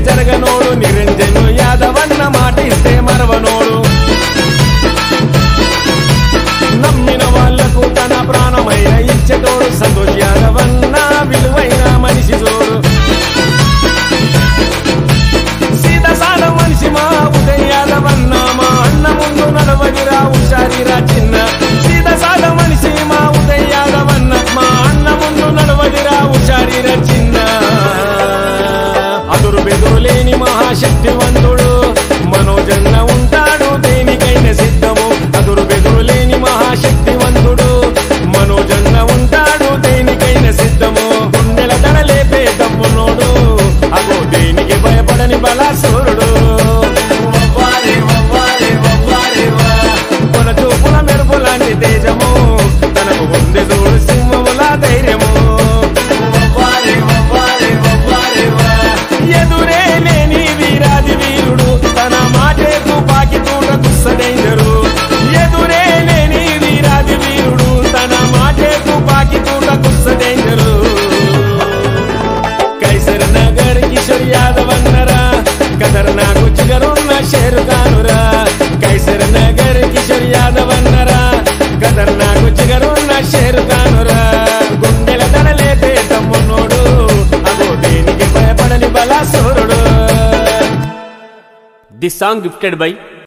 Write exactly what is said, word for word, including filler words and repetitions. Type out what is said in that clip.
జరగనోడు నిరంజను యాదవన్న మాట ఇస్తే మరవనోడు నమ్మిన వాళ్లకు తన ప్రాణమైన ఇచ్చేటోడు సంతోష్ యాదవన్న విలువైన మనిషి జోడు సీతసాల మనిషి మా ఉదయ్ యాదవన్న మా అన్న ముందు నడవదిరా హుషారిరా చిన్న సీతసాల మనిషి మా ఉదయ్ యాదవన్న మా అన్న ముందు నడవదిరా హుషారిరా చిన్న అదురు బెదురు లేని మహాశక్తివంతుడు మనోజన్న ఉంటాడు దేనికైనా సిద్ధము అదురు బెదురు లేని మహాశక్తివంతుడు మనోజన్న ఉంటాడు దేనికైనా సిద్ధము గుండెల దడలేపే దమ్మునోడు అగో దేనికి భయపడని బలాసురుడు కొన చూపుల మెరుపులాంటి తేజము తనకు ఉంది చూడు సింహముల ధైర్యము ఎదురే లేని వీరాది వీరుడు తన మాటే తుపాకి తూట దుస్సడైందరు ఎదురే లేని వీరాది వీరుడు తన మాటే తుపాకి తూట దుస్సడైందరు కైసర్ నగర్ కిషోర్ యాదవ్ అన్నరా కదర్ నాకు చిగరున్న షేరు కానురా కైసర్ నగర్ కిషోర్ యాదవ్ అన్నరా కదర్ నాకు చిగరున్న షేరు కానురా గుండెల దడలేపే తమ్మునోడు అగో దేనికి భయపడని బలాసురుడు. This song gifted by